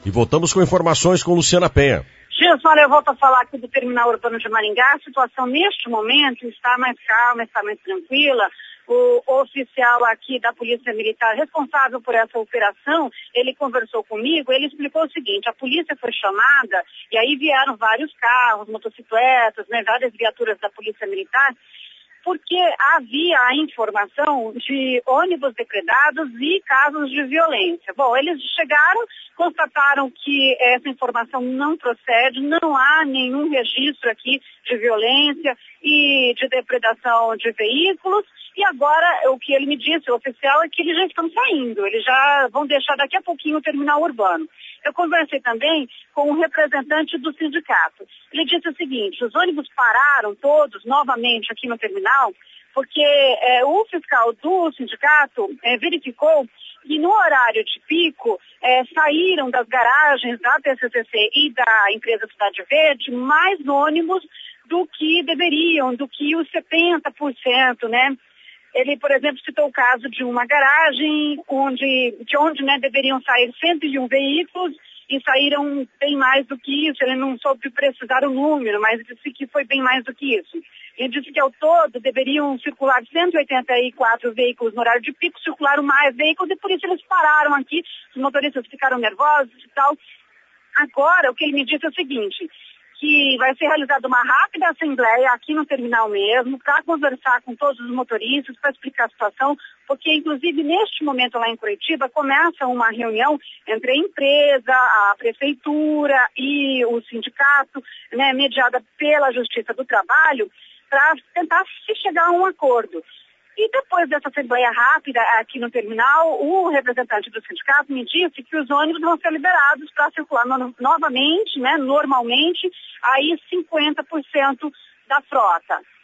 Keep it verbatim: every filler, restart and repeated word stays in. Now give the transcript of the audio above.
E voltamos com informações com Luciana Penha. Gilson, olha, eu volto a falar aqui do terminal urbano de Maringá. A situação neste momento está mais calma, está mais tranquila. O oficial aqui da Polícia Militar responsável por essa operação, ele conversou comigo, ele explicou o seguinte: a polícia foi chamada e aí vieram vários carros, motocicletas, né, várias viaturas da Polícia Militar, porque havia a informação de ônibus depredados e casos de violência. Bom, eles chegaram, constataram que essa informação não procede, não há nenhum registro aqui de violência e de depredação de veículos. E agora, o que ele me disse, o oficial, é que eles já estão saindo, eles já vão deixar daqui a pouquinho o terminal urbano. Eu conversei também com um representante do sindicato. Ele disse o seguinte: os ônibus pararam todos novamente aqui no terminal, porque é, o fiscal do sindicato é, verificou que no horário de pico é, saíram das garagens da T C C C e da empresa Cidade Verde mais ônibus do que deveriam, do que os setenta por cento, né? Ele, por exemplo, citou o caso de uma garagem onde, de onde né, deveriam sair cento e um veículos e saíram bem mais do que isso. Ele não soube precisar o número, mas disse que foi bem mais do que isso. Ele disse que ao todo deveriam circular cento e oitenta e quatro veículos no horário de pico, circularam mais veículos e por isso eles pararam aqui, os motoristas ficaram nervosos e tal. Agora, o que ele me disse é o seguinte: que vai ser realizada uma rápida assembleia aqui no terminal mesmo, para conversar com todos os motoristas, para explicar a situação, porque inclusive neste momento lá em Curitiba começa uma reunião entre a empresa, a prefeitura e o sindicato, né, mediada pela Justiça do Trabalho, para tentar se chegar a um acordo. E depois dessa assembleia rápida aqui no terminal, o representante do sindicato me disse que os ônibus vão ser liberados para circular no, novamente, né, normalmente, aí cinquenta por cento da frota.